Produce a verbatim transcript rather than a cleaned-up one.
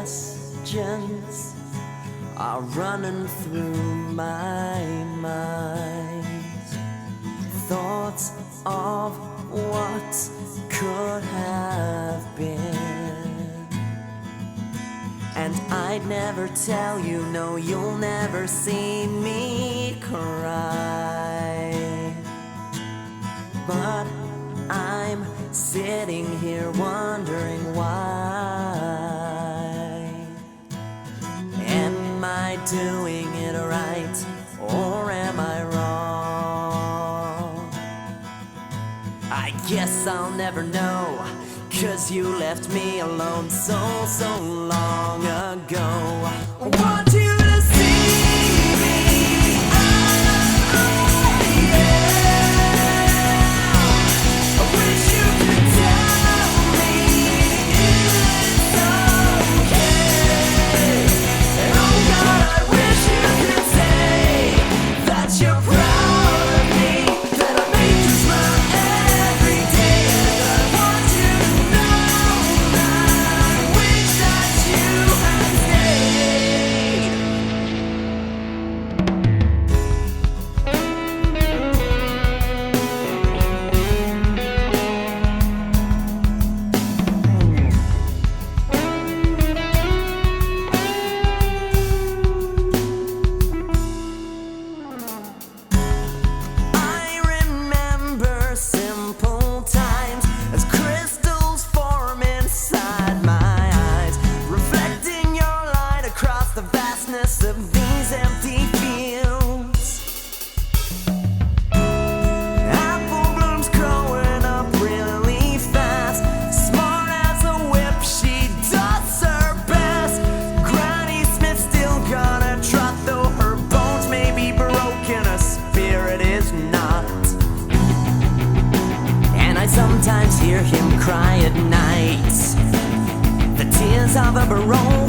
questions are running through my mind. Thoughts of what could have been. And I'd never tell you, no, you'll never see me cry. But I'm sitting here wondering why. Am I doing it right, or am I wrong? I guess I'll never know, 'cause you left me alone so, so long ago. I want you to see me. Oh, yeah. I wish you could tell me it's okay. And oh God, I wish you could say that you're proud of me, that I make you smile every day. And I want you to know that I wish that you had stayed. I remember simple times as crystals form inside my eyes, reflecting your light across the vastness of these empty fields. Apple blooms growing up really fast, smart as a whip, she does her best. Granny Smith still got a trot, though her bones may be broken, her spirit is not. And I sometimes hear him cry at night, the tears of a baron